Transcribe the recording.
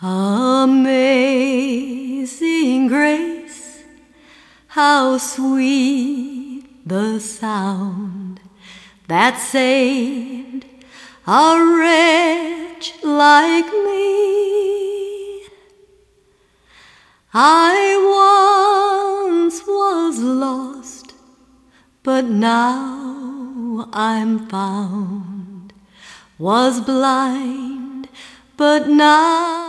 Amazing grace, how sweet the sound that saved a wretch like me. I once was lost, but now I'm found, was blind, but now